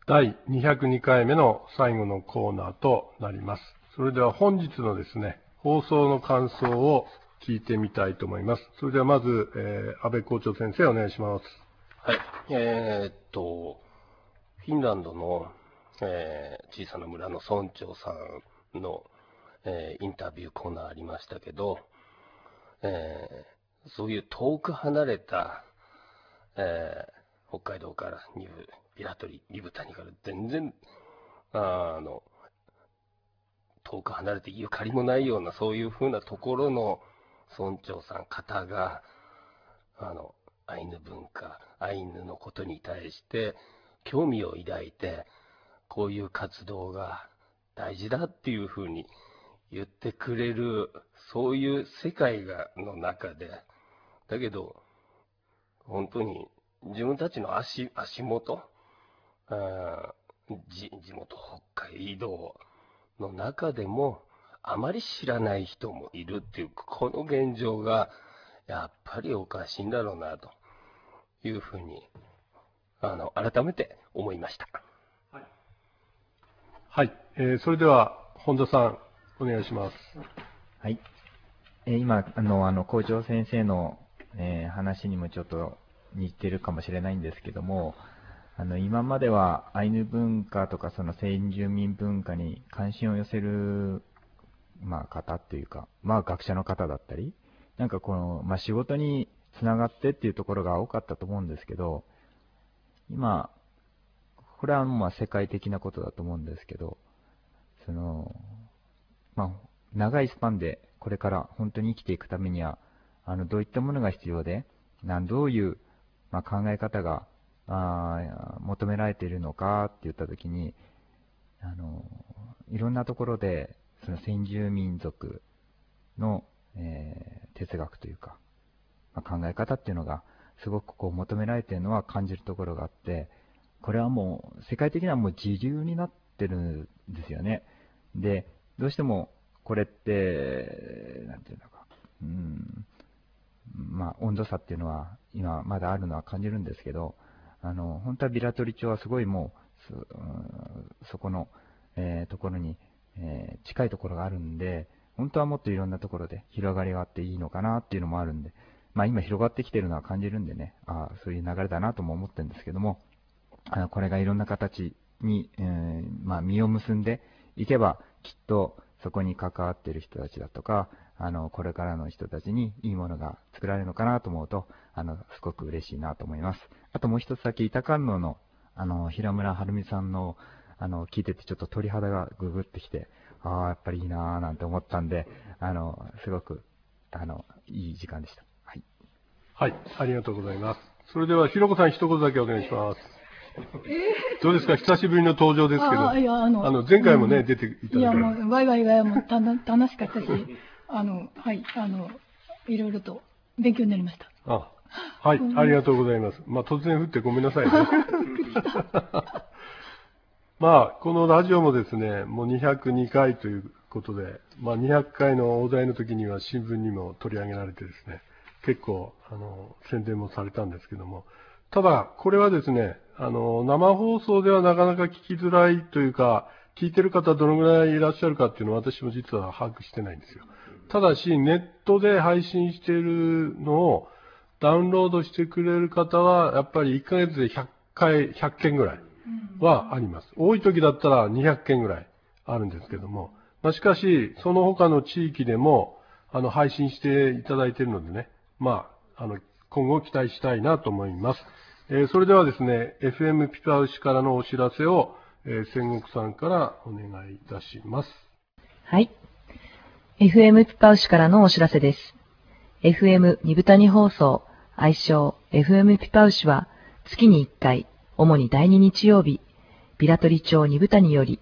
第202回目の最後のコーナーとなります。それでは本日のですね、放送の感想を聞いてみたいと思います。それではまず、安倍校長先生お願いします。 はい。フィンランドの、小さな村の村長さんの、インタビューコーナーありましたけど、そういう遠く離れた、北海道からビラトリ、リブタニから全然、遠く離れてゆかりもないような、そういう風なところの村長さん方が、アイヌ文化、アイヌのことに対して興味を抱いて、こういう活動が大事だっていう風に言ってくれる、そういう世界の中で、だけど、本当に自分たちの足元、地元北海道の中でもあまり知らない人もいるっていう、この現状がやっぱりおかしいんだろうなというふうに改めて思いました。 はい、それでは本田さんお願いします。 はい。今校長先生の、話にもちょっと似てるかもしれないんですけども、今まではアイヌ文化とかその先住民文化に関心を寄せる、方っていうか、学者の方だったり、なんか仕事につながってっていうところが多かったと思うんですけど、今、これは世界的なことだと思うんですけど、長いスパンでこれから本当に生きていくためには、どういったものが必要で、どういう、考え方が求められているのかって言ったときに、いろんなところでその先住民族の、哲学というか、考え方っていうのがすごく求められているのは感じるところがあって、これはもう世界的にはもう自流になってるんですよね。で、どうしてもこれってなんていうのか、温度差っていうのは今まだあるのは感じるんですけど、本当はビラトリ町はすごいもうそこの、ところに、近いところがあるんで、本当はもっといろんなところで広がりがあっていいのかなっていうのもあるんで、今広がってきてるのは感じるんでね、そういう流れだなとも思ってるんですけども、これがいろんな形に、実を結んでいけば、きっとそこに関わっている人たちだとか、これからの人たちにいいものが作られるのかなと思うと、すごく嬉しいなと思います。あともう一つだけ、板観音の、平村晴美さんの、聞いててちょっと鳥肌がググってきて、やっぱりいいなぁなんて思ったんで、すごく、いい時間でした。はい。 はい、ありがとうございます。それでは、ひろこさん一言だけお願いします。どうですか、久しぶりの登場ですけど、前回もね、出ていただいて。 もう、ワイワイも楽しかったし、はい、いろいろと勉強になりました。 はい、ありがとうございます。突然降ってごめんなさいね。このラジオもですね、もう202回ということで、200回の大台の時には新聞にも取り上げられてですね、結構、宣伝もされたんですけども、ただ、これはですね、生放送ではなかなか聞きづらいというか、聞いてる方どのぐらいいらっしゃるかっていうのは私も実は把握してないんですよ。ただし、ネットで配信しているのをダウンロードしてくれる方は、やっぱり1ヶ月で100件ぐらいはあります。多い時だったら200件ぐらいあるんですけども、しかし、その他の地域でも、配信していただいているのでね、今後期待したいなと思います。それではですね、FM ピパウシからのお知らせを、仙石さんからお願いいたします。 はい。FM ピパウシからのお知らせです。FM 二部谷放送、愛称 FM ピパウシは月に1回、主に第2日曜日、ビラトリ町二部谷より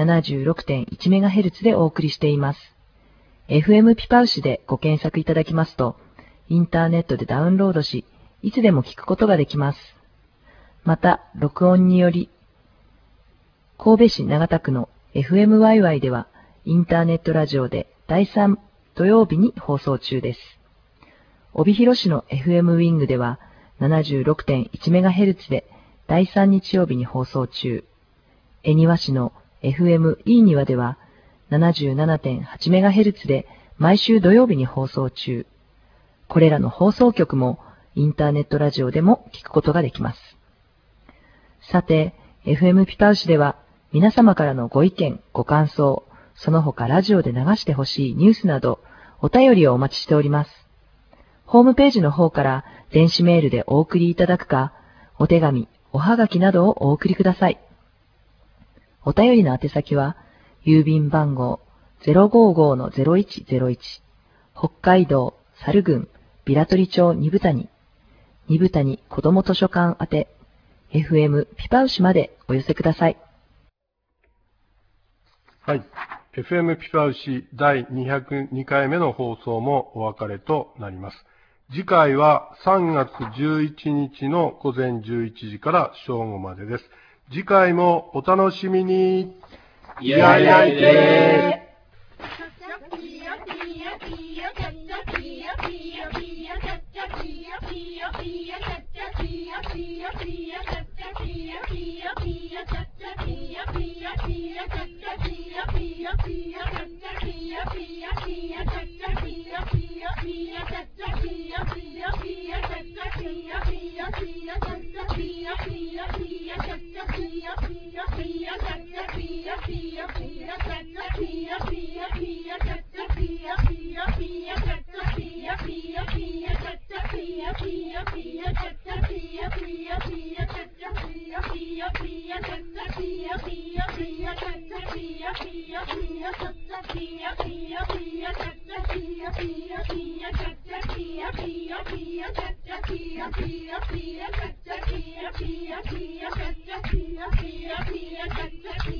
76.1MHz でお送りしています。FM ピパウシでご検索いただきますと、インターネットでダウンロードし、いつでも聞くことができます。また、録音により、神戸市長田区の FMYY では、インターネットラジオで第3土曜日に放送中です。帯広市の FM ウィングでは 76.1MHz で第3日曜日に放送中。 恵庭市の FM いいにわでは 77.8MHz で毎週土曜日に放送中。これらの放送局もインターネットラジオでも聞くことができます。さて、FM ピパウシでは皆様からのご意見、ご感想、その他ラジオで流してほしいニュースなどお便りをお待ちしております。ホームページの方から電子メールでお送りいただくか、お手紙、おはがきなどをお送りください。お便りの宛先は、郵便番号 055-0101 北海道猿郡平取町二部谷子ども図書館宛て FM ピパウシまでお寄せください。 はい。FM ピパウシ第202回目の放送もお別れとなります。次回は3月11日の午前11時から正午までです。次回もお楽しみに。 いやいやいやいや